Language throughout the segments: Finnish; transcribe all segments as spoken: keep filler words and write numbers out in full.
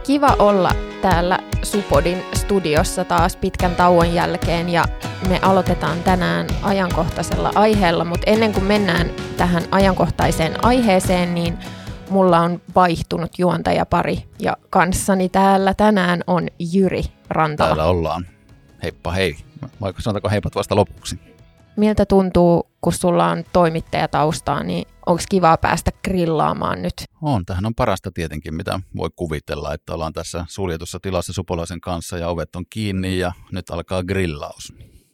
Kiva olla täällä Supodin studiossa taas pitkän tauon jälkeen ja me aloitetaan tänään ajankohtaisella aiheella, mutta ennen kuin mennään tähän ajankohtaiseen aiheeseen, niin mulla on vaihtunut juontajapari ja kanssani täällä tänään on Jyri Rantala. Täällä ollaan. Heippa hei. Vai sanotaanko heipat vasta lopuksi? Miltä tuntuu, kun sulla on toimittajataustaa, niin onko kivaa päästä grillaamaan nyt? On. Tähän on parasta tietenkin, mitä voi kuvitella, että ollaan tässä suljetussa tilassa Supolaisen kanssa ja ovet on kiinni ja nyt alkaa grillaus.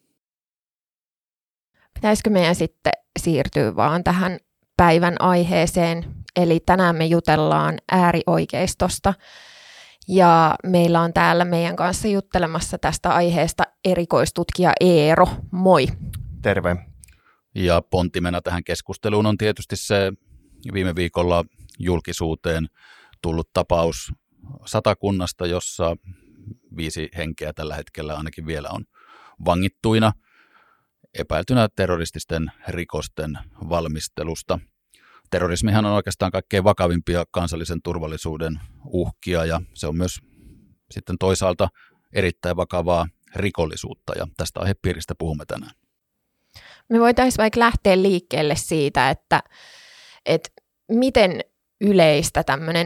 Pitäisikö meidän sitten siirtyä vaan tähän päivän aiheeseen? Eli tänään me jutellaan äärioikeistosta ja meillä on täällä meidän kanssa juttelemassa tästä aiheesta erikoistutkija Eero. Moi! Terve. Ja pontimena tähän keskusteluun on tietysti se viime viikolla julkisuuteen tullut tapaus Satakunnasta, jossa viisi henkeä tällä hetkellä ainakin vielä on vangittuina epäiltynä terrorististen rikosten valmistelusta. Terrorismihan on oikeastaan kaikkein vakavimpia kansallisen turvallisuuden uhkia ja se on myös sitten toisaalta erittäin vakavaa rikollisuutta ja tästä aihepiiristä puhumme tänään. Me voitaisiin vaikka lähteä liikkeelle siitä, että, että miten yleistä tämmöinen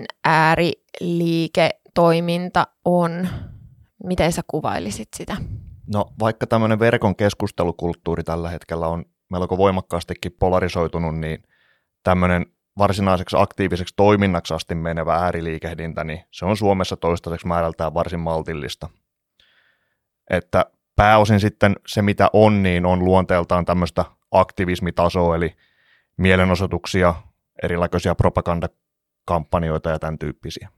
ääriliiketoiminta on. Miten sä kuvailisit sitä? No vaikka tämmöinen verkon keskustelukulttuuri tällä hetkellä on melko voimakkaastikin polarisoitunut, niin tämmöinen varsinaiseksi aktiiviseksi toiminnaksi asti menevä ääriliikehdintä, niin se on Suomessa toistaiseksi määrältään varsin maltillista. Että pääosin sitten se, mitä on, niin on luonteeltaan tämmöistä aktivismitasoa, eli mielenosoituksia, erilaisia propagandakampanjoita ja tämän tyyppisiä.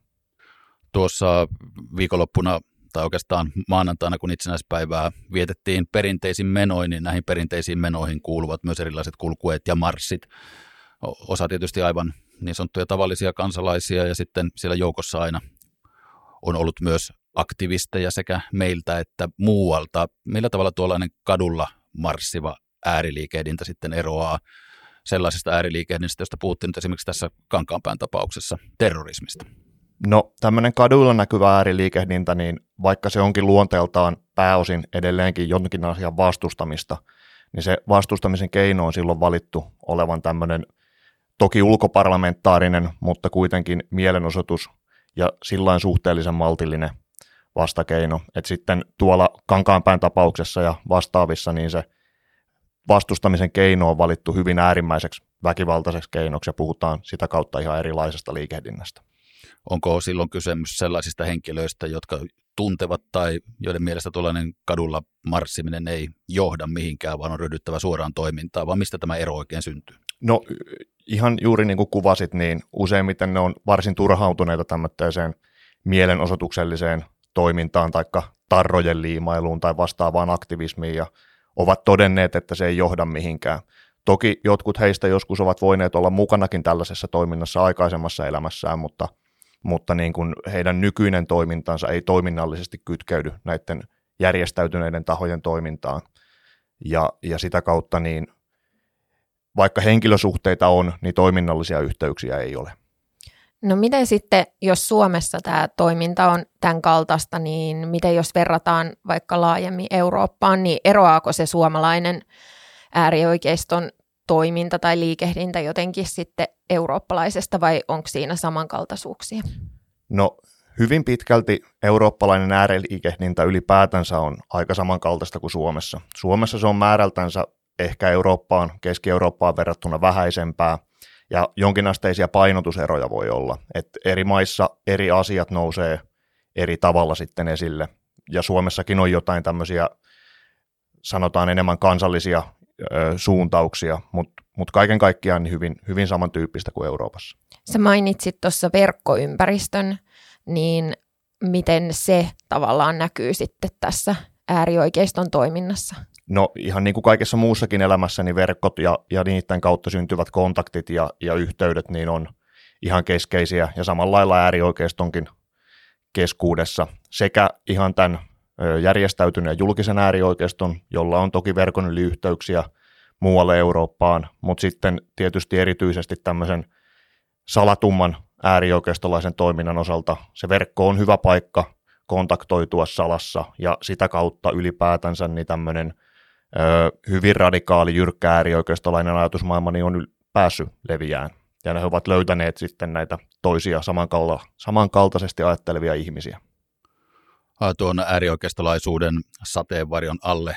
Tuossa viikonloppuna tai oikeastaan maanantaina, kun itsenäispäivää vietettiin perinteisin menoin, niin näihin perinteisiin menoihin kuuluvat myös erilaiset kulkueet ja marssit. Osa tietysti aivan niin sanottuja tavallisia kansalaisia ja sitten siellä joukossa aina on ollut myös aktivisteja sekä meiltä että muualta. Millä tavalla tuollainen kadulla marssiva ääriliikehdintä sitten eroaa sellaisesta ääriliikehdinnästä, josta puhuttiin nyt esimerkiksi tässä Kankaanpään tapauksessa, terrorismista? No tämmöinen kaduilla näkyvä ääriliikehdintä, niin vaikka se onkin luonteeltaan pääosin edelleenkin jonkin asian vastustamista, niin se vastustamisen keino on silloin valittu olevan tämmöinen toki ulkoparlamentaarinen, mutta kuitenkin mielenosoitus ja sillain suhteellisen maltillinen vastakeino. Et sitten tuolla Kankaanpään tapauksessa ja vastaavissa, niin se vastustamisen keino on valittu hyvin äärimmäiseksi väkivaltaiseksi keinoksi ja puhutaan sitä kautta ihan erilaisesta liikehdinnästä. Onko silloin kysymys sellaisista henkilöistä, jotka tuntevat tai joiden mielestä tuollainen kadulla marssiminen ei johda mihinkään, vaan on ryhdyttävä suoraan toimintaan, vaan mistä tämä ero oikein syntyy? No ihan juuri niin kuin kuvasit, niin useimmiten ne on varsin turhautuneita tämmöiseen mielenosoitukselliseen toimintaan tai tarrojen liimailuun tai vastaavaan aktivismiin ja ovat todenneet, että se ei johda mihinkään. Toki jotkut heistä joskus ovat voineet olla mukanakin tällaisessa toiminnassa aikaisemmassa elämässään, mutta, mutta niin kuin heidän nykyinen toimintansa ei toiminnallisesti kytkeydy näiden järjestäytyneiden tahojen toimintaan. Ja, ja sitä kautta niin vaikka henkilösuhteita on, niin toiminnallisia yhteyksiä ei ole. No miten sitten, jos Suomessa tämä toiminta on tämän kaltaista, niin miten jos verrataan vaikka laajemmin Eurooppaan, niin eroaako se suomalainen äärioikeiston toiminta tai liikehdintä jotenkin sitten eurooppalaisesta vai onko siinä samankaltaisuuksia? No hyvin pitkälti eurooppalainen ääriliikehdintä ylipäätänsä on aika samankaltaista kuin Suomessa. Suomessa se on määrältänsä ehkä Eurooppaan, Keski-Eurooppaan verrattuna vähäisempää ja jonkinasteisia painotuseroja voi olla. Että eri maissa eri asiat nousee eri tavalla sitten esille ja Suomessakin on jotain tämmöisiä sanotaan enemmän kansallisia ö, suuntauksia, mutta mut kaiken kaikkiaan niin hyvin, hyvin samantyyppistä kuin Euroopassa. Sä mainitsit tuossa verkkoympäristön, niin miten se tavallaan näkyy sitten tässä äärioikeiston toiminnassa? No ihan niin kuin kaikessa muussakin elämässä, niin verkot ja, ja niiden kautta syntyvät kontaktit ja, ja yhteydet niin on ihan keskeisiä ja samalla lailla äärioikeistonkin keskuudessa sekä ihan tämän järjestäytyneen julkisen äärioikeiston, jolla on toki verkon yli yhteyksiä muualle Eurooppaan, mutta sitten tietysti erityisesti tämmöisen salatumman äärioikeistolaisen toiminnan osalta. Se verkko on hyvä paikka kontaktoitua salassa ja sitä kautta ylipäätänsä niin tämmöinen ö, hyvin radikaali, jyrkkä äärioikeistolainen ajatusmaailma niin on päässyt leviään. Ja ne ovat löytäneet sitten näitä toisia samankalta, samankaltaisesti ajattelevia ihmisiä. Tuon äärioikeistolaisuuden sateenvarjon alle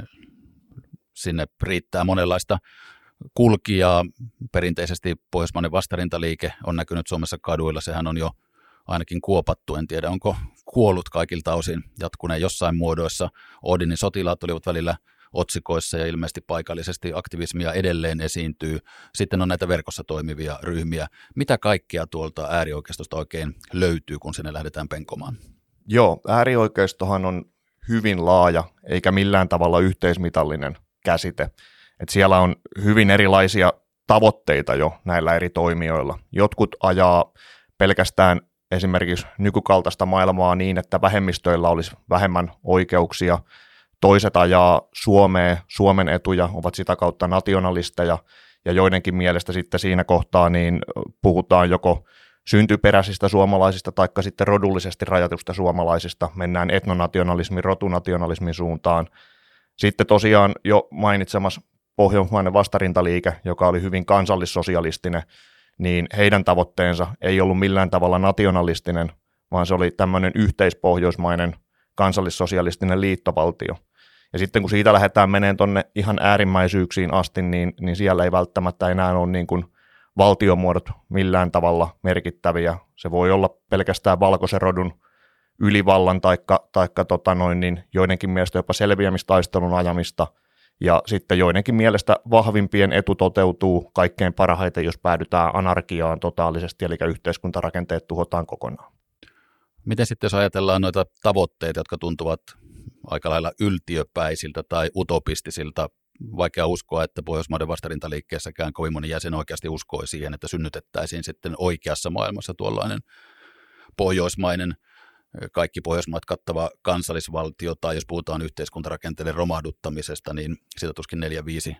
sinne riittää monenlaista kulkijaa. Perinteisesti pohjoismainen vastarintaliike on näkynyt Suomessa kaduilla. Sehän on jo ainakin kuopattu. En tiedä, onko kuollut kaikilta osin jatkuneen jossain muodoissa. Odinin sotilaat olivat välillä otsikoissa ja ilmeisesti paikallisesti aktivismia edelleen esiintyy. Sitten on näitä verkossa toimivia ryhmiä. Mitä kaikkea tuolta äärioikeistosta oikein löytyy, kun sinne lähdetään penkomaan? Joo, äärioikeistohan on hyvin laaja eikä millään tavalla yhteismitallinen käsite. Et siellä on hyvin erilaisia tavoitteita jo näillä eri toimijoilla. Jotkut ajaa pelkästään esimerkiksi nykykaltaista maailmaa niin, että vähemmistöillä olisi vähemmän oikeuksia. Toiset ajaa Suomea, Suomen etuja, ovat sitä kautta nationalisteja, ja joidenkin mielestä sitten siinä kohtaa niin puhutaan joko syntyperäisistä suomalaisista tai sitten rodullisesti rajatusta suomalaisista, mennään etnonationalismin, rotunationalismin suuntaan. Sitten tosiaan jo mainitsemassa pohjoismainen vastarintaliike, joka oli hyvin kansallissosialistinen, niin heidän tavoitteensa ei ollut millään tavalla nationalistinen, vaan se oli tämmöinen yhteispohjoismainen kansallissosialistinen liittovaltio. Ja sitten kun siitä lähdetään menemään tuonne ihan äärimmäisyyksiin asti, niin, niin siellä ei välttämättä enää ole niin kuin valtiomuodot millään tavalla merkittäviä. Se voi olla pelkästään valkoisen rodun ylivallan taikka, taikka tota noin, niin joidenkin mielestä jopa selviämistaistelun ajamista. Ja sitten joidenkin mielestä vahvimpien etu toteutuu kaikkein parhaiten, jos päädytään anarkiaan totaalisesti, eli yhteiskuntarakenteet tuhotaan kokonaan. Miten sitten, jos ajatellaan noita tavoitteita, jotka tuntuvat aika lailla yltiöpäisiltä tai utopistisilta, vaikea uskoa, että Pohjoismaiden vastarintaliikkeessäkään kovin moni jäsen oikeasti uskoi siihen, että synnytettäisiin sitten oikeassa maailmassa tuollainen pohjoismainen, kaikki Pohjoismaat kattava kansallisvaltio, tai jos puhutaan yhteiskuntarakenteiden romahduttamisesta, niin sitä tuskin neljä, viisi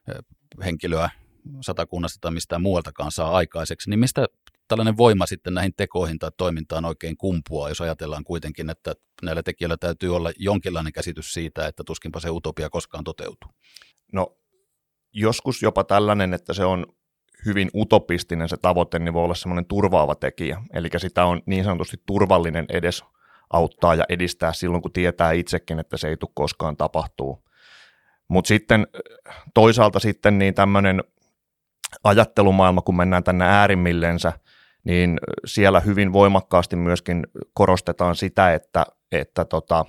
henkilöä satakunnasta tai mistään muualtakaan saa aikaiseksi. Niin mistä tällainen voima sitten näihin tekoihin tai toimintaan oikein kumpuaa, jos ajatellaan kuitenkin, että näillä tekijöillä täytyy olla jonkinlainen käsitys siitä, että tuskinpa se utopia koskaan toteutuu? No joskus jopa tällainen, että se on hyvin utopistinen se tavoite, niin voi olla semmoinen turvaava tekijä. Eli sitä on niin sanotusti turvallinen edes auttaa ja edistää silloin, kun tietää itsekin, että se ei tule koskaan tapahtuu. Mutta sitten toisaalta sitten niin tämmöinen ajattelumaailma, kun mennään tänne äärimmillensä, niin siellä hyvin voimakkaasti myöskin korostetaan sitä, että, että tota,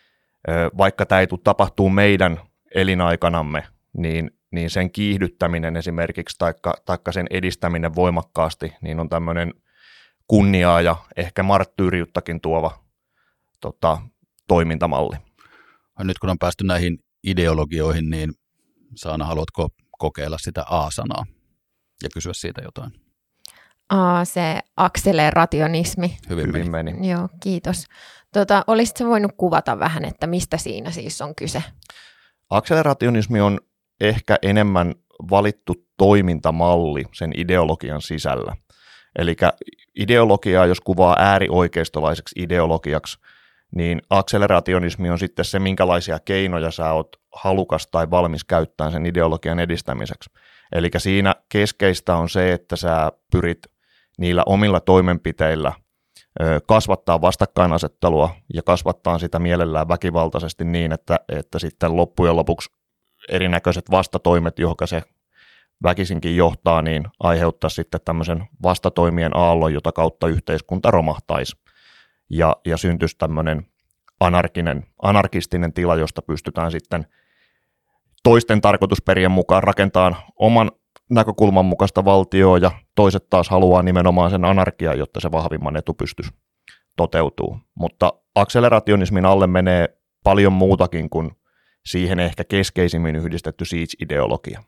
vaikka tämä ei tule tapahtuu meidän elinaikanamme, niin, niin sen kiihdyttäminen esimerkiksi taikka, taikka sen edistäminen voimakkaasti, niin on tämmöinen kunniaa ja ehkä marttyyriuttakin tuova tota, toimintamalli. Nyt kun on päästy näihin ideologioihin, niin Saana, haluatko kokeilla sitä A-sanaa ja kysyä siitä jotain? Aa, se akselerationismi. Hyvin, Hyvin meni. meni. Joo, kiitos. Tota, olisitko voinut kuvata vähän, että mistä siinä siis on kyse? Akselerationismi on ehkä enemmän valittu toimintamalli sen ideologian sisällä. Eli ideologiaa, jos kuvaa äärioikeistolaiseksi ideologiaksi, niin akselerationismi on sitten se, minkälaisia keinoja sä oot halukas tai valmis käyttämään sen ideologian edistämiseksi. Eli siinä keskeistä on se, että sä pyrit niillä omilla toimenpiteillä kasvattaa vastakkainasettelua ja kasvattaa sitä mielellään väkivaltaisesti niin, että, että sitten loppujen lopuksi erinäköiset vastatoimet, johon se väkisinkin johtaa, niin aiheuttaa sitten tämmöisen vastatoimien aallon, jota kautta yhteiskunta romahtaisi ja, ja syntyisi tämmöinen anarkinen, anarkistinen tila, josta pystytään sitten toisten tarkoitusperien mukaan rakentamaan oman näkökulman mukaista valtioa ja toiset taas haluaa nimenomaan sen anarkiaa, jotta se vahvimman etu pystyisi toteutuu. Mutta akselerationismin alle menee paljon muutakin kuin siihen ehkä keskeisimmin yhdistetty siege-ideologia.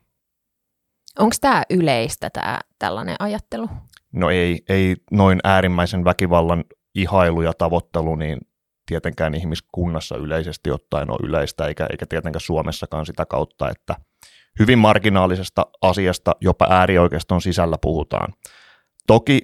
Onko tämä yleistä, tämä tällainen ajattelu? No ei, ei noin äärimmäisen väkivallan ihailu ja tavoittelu, niin tietenkään ihmiskunnassa yleisesti ottaen on yleistä, eikä, eikä tietenkään Suomessakaan sitä kautta, että hyvin marginaalisesta asiasta jopa äärioikeiston sisällä puhutaan. Toki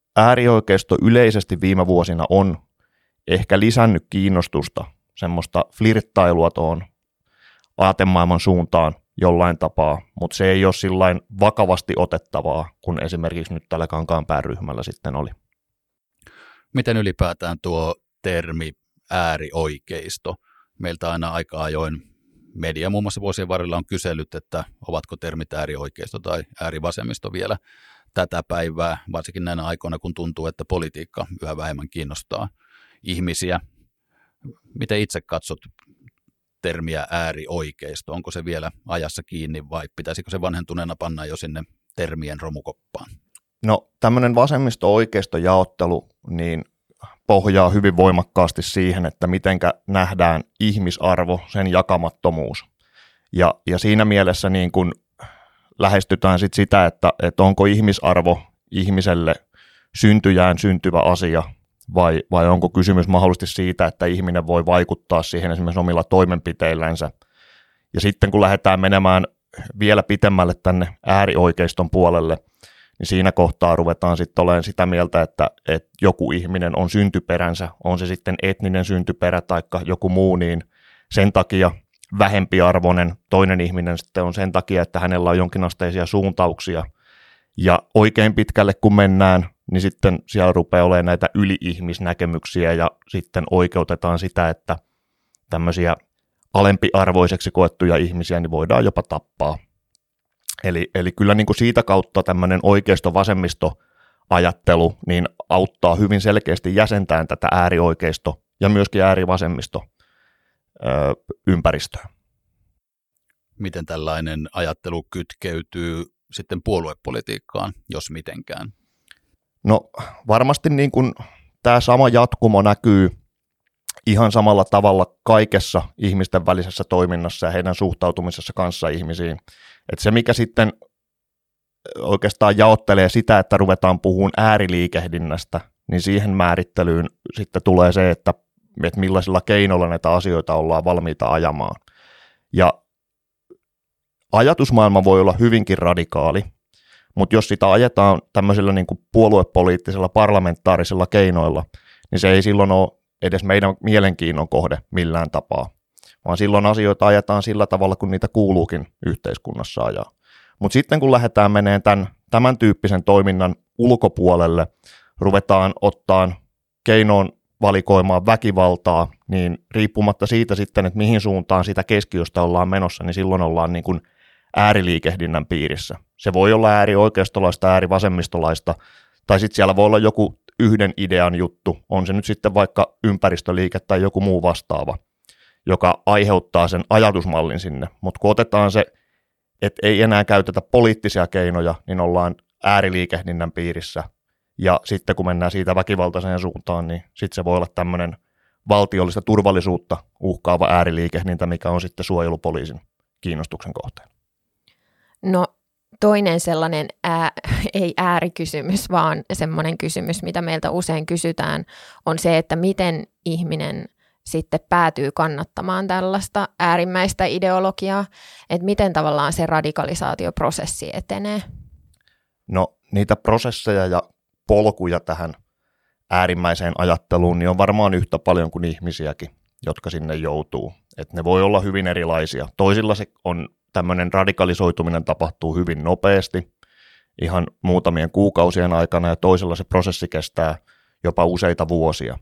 äärioikeisto yleisesti viime vuosina on ehkä lisännyt kiinnostusta, semmoista flirttailua tuohon aatemaailman suuntaan jollain tapaa, mutta se ei ole sillain vakavasti otettavaa, kun esimerkiksi nyt tällä Kankaanpään ryhmällä sitten oli. Miten ylipäätään tuo termi äärioikeisto? Meiltä aina aika ajoin media muun muassa vuosien varrella on kysellyt, että ovatko termit äärioikeisto tai äärivasemmisto vielä tätä päivää, varsinkin näinä aikoina, kun tuntuu, että politiikka yhä vähemmän kiinnostaa ihmisiä. Miten itse katsot termiä äärioikeisto? Onko se vielä ajassa kiinni vai pitäisikö se vanhentuneena panna jo sinne termien romukoppaan? No tämmöinen vasemmisto-oikeisto-jaottelu niin pohjaa hyvin voimakkaasti siihen, että mitenkä nähdään ihmisarvo, sen jakamattomuus. Ja, ja siinä mielessä niin kun lähestytään sit sitä, että, että onko ihmisarvo ihmiselle syntyjään syntyvä asia, vai, vai onko kysymys mahdollisesti siitä, että ihminen voi vaikuttaa siihen esimerkiksi omilla toimenpiteillänsä. Ja sitten kun lähdetään menemään vielä pitemmälle tänne äärioikeiston puolelle, niin siinä kohtaa ruvetaan sitten olemaan sitä mieltä, että, että joku ihminen on syntyperänsä, on se sitten etninen syntyperä tai joku muu, niin sen takia vähempiarvoinen toinen ihminen sitten on sen takia, että hänellä on jonkinasteisia suuntauksia. Ja oikein pitkälle kun mennään, niin sitten siellä rupeaa olemaan näitä yli-ihmisnäkemyksiä ja sitten oikeutetaan sitä, että tämmöisiä alempiarvoiseksi koettuja ihmisiä niin voidaan jopa tappaa. Eli, eli kyllä niin kuin siitä kautta tämmöinen oikeisto-vasemmisto-ajattelu niin auttaa hyvin selkeästi jäsentään tätä äärioikeisto- ja myöskin äärivasemmisto-ympäristöä. Miten tällainen ajattelu kytkeytyy sitten puoluepolitiikkaan, jos mitenkään? No varmasti niin kuin tämä sama jatkumo näkyy ihan samalla tavalla kaikessa ihmisten välisessä toiminnassa ja heidän suhtautumisessa kanssa ihmisiin. Että se, mikä sitten oikeastaan jaottelee sitä, että ruvetaan puhumaan ääriliikehdinnästä, niin siihen määrittelyyn sitten tulee se, että, että millaisilla keinoilla näitä asioita ollaan valmiita ajamaan. Ja ajatusmaailma voi olla hyvinkin radikaali, mutta jos sitä ajetaan tämmöisillä niin kuin puoluepoliittisilla parlamentaarisilla keinoilla, niin se ei silloin ole edes meidän mielenkiinnon kohde millään tapaa, vaan silloin asioita ajetaan sillä tavalla, kun niitä kuuluukin yhteiskunnassa ajaa. Mutta sitten kun lähdetään menemään tämän, tämän tyyppisen toiminnan ulkopuolelle, ruvetaan ottaan keinoon valikoimaan väkivaltaa, niin riippumatta siitä sitten, että mihin suuntaan sitä keskiöstä ollaan menossa, niin silloin ollaan niin kuin ääriliikehdinnän piirissä. Se voi olla äärioikeistolaista, äärivasemmistolaista, tai sitten siellä voi olla joku yhden idean juttu, on se nyt sitten vaikka ympäristöliike tai joku muu vastaava, joka aiheuttaa sen ajatusmallin sinne, mutta kun otetaan se, että ei enää käytetä poliittisia keinoja, niin ollaan ääriliikehdinnän piirissä, ja sitten kun mennään siitä väkivaltaiseen suuntaan, niin sitten se voi olla tämmöinen valtiollista turvallisuutta uhkaava ääriliikehdintä, mikä on sitten suojelupoliisin kiinnostuksen kohteena. No toinen sellainen, ää, ei äärikysymys, vaan semmoinen kysymys, mitä meiltä usein kysytään, on se, että miten ihminen sitten päätyy kannattamaan tällaista äärimmäistä ideologiaa, että miten tavallaan se radikalisaatioprosessi etenee? No niitä prosesseja ja polkuja tähän äärimmäiseen ajatteluun niin on varmaan yhtä paljon kuin ihmisiäkin, jotka sinne joutuu. Et ne voi olla hyvin erilaisia. Toisilla se on tämmöinen radikalisoituminen tapahtuu hyvin nopeasti, ihan muutamien kuukausien aikana, ja toisella se prosessi kestää jopa useita vuosia.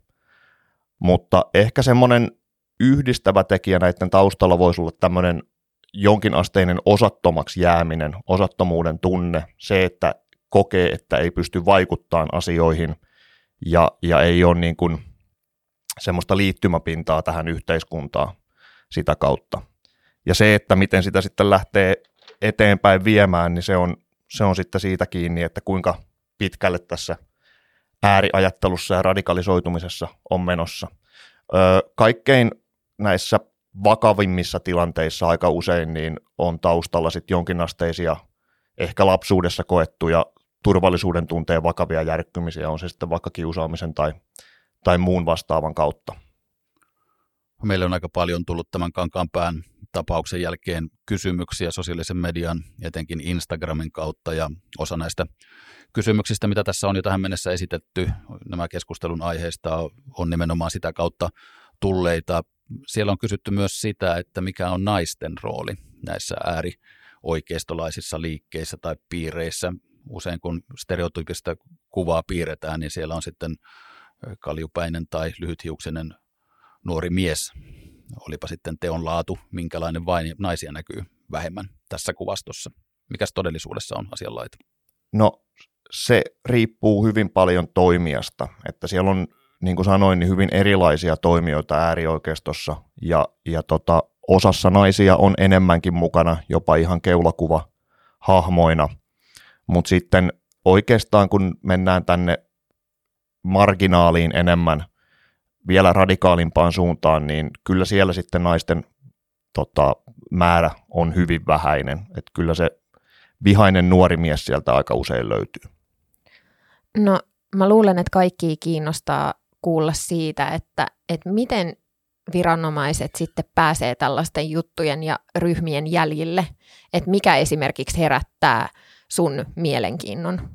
Mutta ehkä semmoinen yhdistävä tekijä näiden taustalla voisi olla tämmöinen jonkinasteinen osattomaksi jääminen, osattomuuden tunne, se, että kokee, että ei pysty vaikuttamaan asioihin ja, ja ei ole niin kuin semmoista liittymäpintaa tähän yhteiskuntaan sitä kautta. Ja se, että miten sitä sitten lähtee eteenpäin viemään, niin se on, se on sitten siitä kiinni, että kuinka pitkälle tässä ääriajattelussa ja radikalisoitumisessa on menossa. Öö, kaikkein näissä vakavimmissa tilanteissa aika usein niin on taustalla sitten jonkinasteisia ehkä lapsuudessa koettuja turvallisuuden tunteen vakavia järkkymisiä, on se sitten vaikka kiusaamisen tai, tai muun vastaavan kautta. Meillä on aika paljon tullut tämän Kankaanpään tapauksen jälkeen kysymyksiä sosiaalisen median, etenkin Instagramin kautta, ja osa näistä kysymyksistä, mitä tässä on jo tähän mennessä esitetty, nämä keskustelun aiheista on nimenomaan sitä kautta tulleita. Siellä on kysytty myös sitä, että mikä on naisten rooli näissä äärioikeistolaisissa liikkeissä tai piireissä. Usein kun stereotyypistä kuvaa piirretään, niin siellä on sitten kaljupäinen tai lyhythiuksinen nuori mies. Olipa sitten teon laatu, minkälainen vain, naisia näkyy vähemmän tässä kuvastossa. Mikäs todellisuudessa on asianlaita? No se riippuu hyvin paljon toimijasta, että siellä on, niin kuin sanoin, niin hyvin erilaisia toimijoita äärioikeistossa, ja, ja tota, osassa naisia on enemmänkin mukana, jopa ihan keulakuva hahmoina, mutta sitten oikeastaan kun mennään tänne marginaaliin enemmän, vielä radikaalimpaan suuntaan, niin kyllä siellä sitten naisten tota, määrä on hyvin vähäinen, että kyllä se vihainen nuori mies sieltä aika usein löytyy. No mä luulen, että kaikki kiinnostaa kuulla siitä, että, että miten viranomaiset sitten pääsee tällaisten juttujen ja ryhmien jäljille, että mikä esimerkiksi herättää sun mielenkiinnon?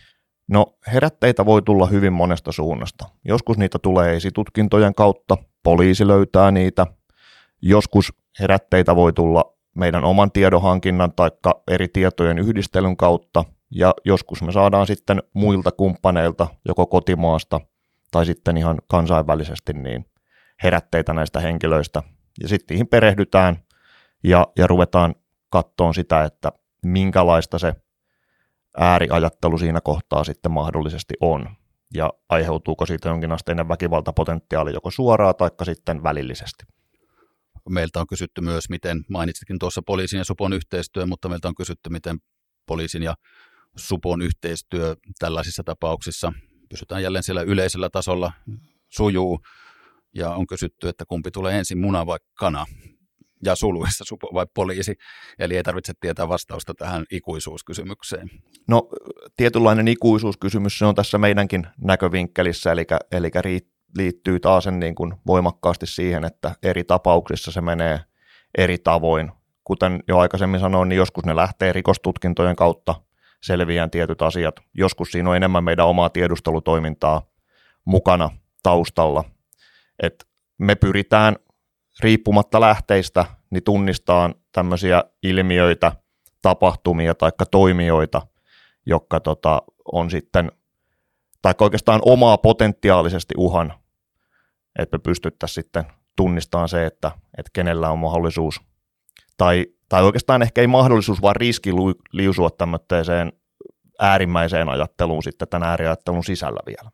No herätteitä voi tulla hyvin monesta suunnasta. Joskus niitä tulee esitutkintojen kautta, poliisi löytää niitä. Joskus herätteitä voi tulla meidän oman tiedonhankinnan tai eri tietojen yhdistelyn kautta. Ja joskus me saadaan sitten muilta kumppaneilta, joko kotimaasta tai sitten ihan kansainvälisesti, niin herätteitä näistä henkilöistä. Ja sitten niihin perehdytään ja, ja ruvetaan katsomaan sitä, että minkälaista se ääriajattelu siinä kohtaa sitten mahdollisesti on, ja aiheutuuko siitä jonkinasteinen väkivaltapotentiaali joko suoraan tai sitten välillisesti. Meiltä on kysytty myös, miten, mainitsitkin tuossa poliisin ja supon yhteistyö, mutta meiltä on kysytty, miten poliisin ja supon yhteistyö tällaisissa tapauksissa, pysytään jälleen siellä yleisellä tasolla, sujuu, ja on kysytty, että kumpi tulee ensin, muna vai kana, ja suluissa supo vai poliisi, eli ei tarvitse tietää vastausta tähän ikuisuuskysymykseen. No tietynlainen ikuisuuskysymys se on tässä meidänkin näkövinkkelissä, eli, eli liittyy taas niin kuin voimakkaasti siihen, että eri tapauksissa se menee eri tavoin. Kuten jo aikaisemmin sanoin, niin joskus ne lähtee rikostutkintojen kautta selviään tietyt asiat. Joskus siinä on enemmän meidän omaa tiedustelutoimintaa mukana taustalla. Et me pyritään riippumatta lähteistä niin tunnistaa tämmöisiä ilmiöitä, tapahtumia tai toimijoita, jotka tota, on sitten, tai oikeastaan omaa potentiaalisesti uhan, että me pystyttäisiin sitten tunnistamaan se, että, että kenellä on mahdollisuus, tai, tai oikeastaan ehkä ei mahdollisuus, vaan riski liusua tämmöiseen äärimmäiseen ajatteluun sitten tämän ääriajattelun sisällä vielä.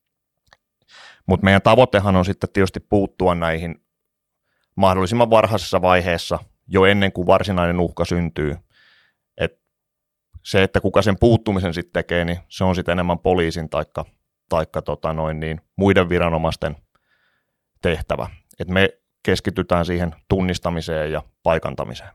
Mutta meidän tavoitehan on sitten tietysti puuttua näihin mahdollisimman varhaisessa vaiheessa, jo ennen kuin varsinainen uhka syntyy. Et se, että kuka sen puuttumisen sitten tekee, niin se on sitten enemmän poliisin taikka, taikka tota noin niin, muiden viranomaisten tehtävä. Et me keskitytään siihen tunnistamiseen ja paikantamiseen.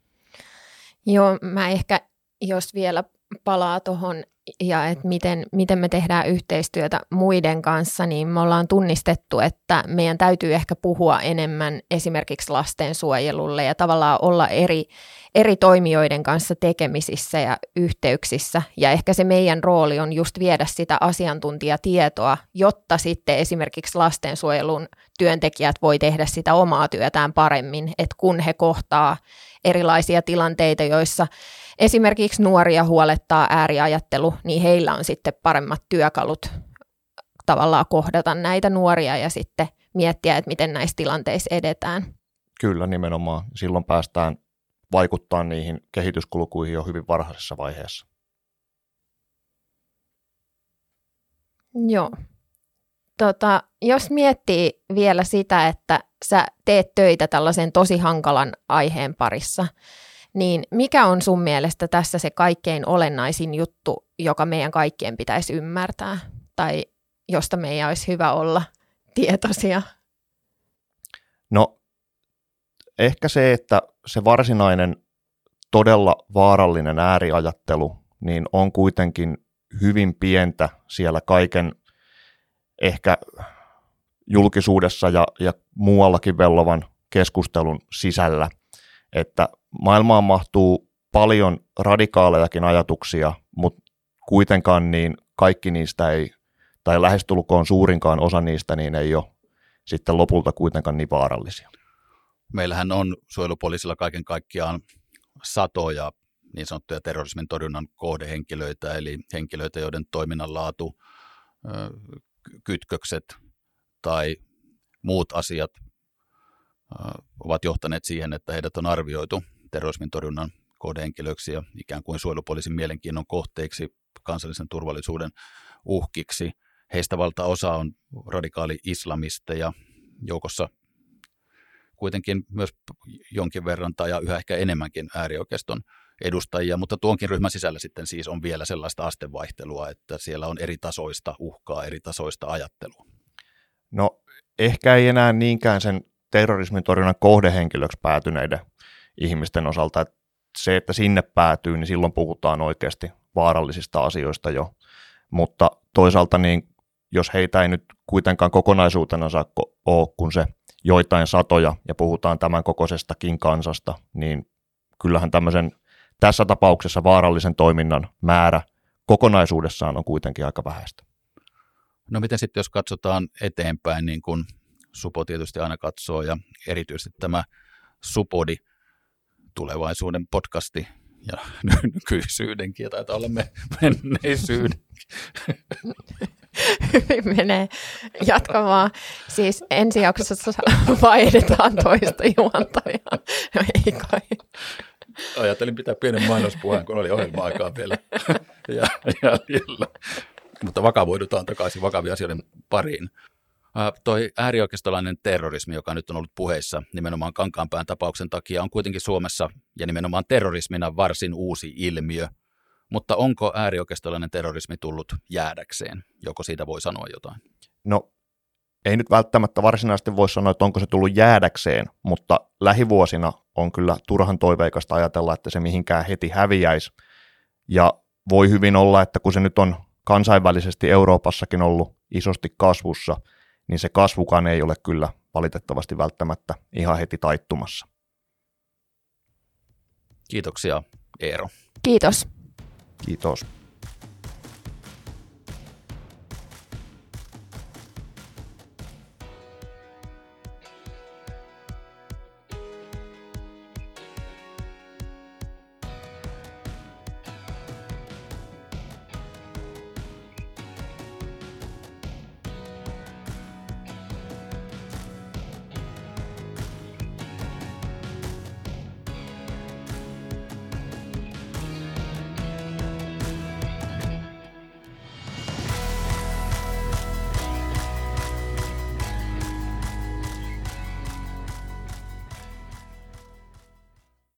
Joo, mä ehkä, jos vielä palaa tuohon, ja että miten, miten me tehdään yhteistyötä muiden kanssa, niin me ollaan tunnistettu, että meidän täytyy ehkä puhua enemmän esimerkiksi lastensuojelulle ja tavallaan olla eri, eri toimijoiden kanssa tekemisissä ja yhteyksissä. Ja ehkä se meidän rooli on just viedä sitä asiantuntijatietoa, jotta sitten esimerkiksi lastensuojelun työntekijät voi tehdä sitä omaa työtään paremmin, että kun he kohtaa erilaisia tilanteita, joissa esimerkiksi nuoria huolettaa ääriajattelu, niin heillä on sitten paremmat työkalut tavallaan kohdata näitä nuoria ja sitten miettiä, että miten näissä tilanteissa edetään. Kyllä, nimenomaan. Silloin päästään vaikuttamaan niihin kehityskulkuihin jo hyvin varhaisessa vaiheessa. Joo. Tota, jos miettii vielä sitä, että sä teet töitä tällaisen tosi hankalan aiheen parissa, niin mikä on sun mielestä tässä se kaikkein olennaisin juttu, joka meidän kaikkien pitäisi ymmärtää tai josta meidän olisi hyvä olla tietoisia? No ehkä se, että se varsinainen todella vaarallinen ääriajattelu niin on kuitenkin hyvin pientä siellä kaiken ehkä julkisuudessa ja, ja muuallakin vellovan keskustelun sisällä. että maailmaan mahtuu paljon radikaalejakin ajatuksia, mutta kuitenkaan niin kaikki niistä ei, tai lähestulkoon suurinkaan osa niistä, niin ei ole sitten lopulta kuitenkaan niin vaarallisia. Meillähän on suojelupoliisilla kaiken kaikkiaan satoja niin sanottuja terrorismin torjunnan kohdehenkilöitä, eli henkilöitä, joiden toiminnan laatu, kytkökset tai muut asiat ovat johtaneet siihen, että heidät on arvioitu terrorismin torjunnan kohdehenkilöiksi ja ikään kuin suojelupoliisin mielenkiinnon kohteiksi, kansallisen turvallisuuden uhkiksi. Heistä valtaosa on radikaali islamisteja, joukossa kuitenkin myös jonkin verran tai yhä ehkä enemmänkin äärioikeiston edustajia, mutta tuonkin ryhmän sisällä sitten siis on vielä sellaista astevaihtelua, että siellä on eri tasoista uhkaa, eri tasoista ajattelua. No ehkä ei enää niinkään sen terrorismin torjunnan kohdehenkilöksi päätyneiden ihmisten osalta, että se, että sinne päätyy, niin silloin puhutaan oikeasti vaarallisista asioista jo, mutta toisaalta niin, jos heitä ei nyt kuitenkaan kokonaisuutena saa ole kuin se joitain satoja ja puhutaan tämän kokoisestakin kansasta, niin kyllähän tämmöisen tässä tapauksessa vaarallisen toiminnan määrä kokonaisuudessaan on kuitenkin aika vähäistä. No miten sitten, jos katsotaan eteenpäin, niin kuin Supo tietysti aina katsoo, ja erityisesti tämä Supodi, tulevaisuuden podcasti, ja nykyisyydenkin, ja taitaa olla me menneisyydenkin. Hyvin menee jatkamaan. Siis ensi jaksossa vaihdetaan toista juontajaa. No ei kai. Ajattelin pitää pienen mainospuheen, kun oli ohjelma-aikaa vielä jäljellä. Mutta vakavoidutaan takaisin vakavien asioiden pariin. Toi äärioikeistolainen terrorismi, joka nyt on ollut puheissa nimenomaan Kankaanpään tapauksen takia, on kuitenkin Suomessa ja nimenomaan terrorismina varsin uusi ilmiö. Mutta onko äärioikeistolainen terrorismi tullut jäädäkseen? Joko siitä voi sanoa jotain? No ei nyt välttämättä varsinaisesti voi sanoa, että onko se tullut jäädäkseen, mutta lähivuosina on kyllä turhan toiveikasta ajatella, että se mihinkään heti häviäisi. Ja voi hyvin olla, että kun se nyt on kansainvälisesti Euroopassakin ollut isosti kasvussa, niin se kasvukaan ei ole kyllä valitettavasti välttämättä ihan heti taittumassa. Kiitoksia, Eero. Kiitos. Kiitos.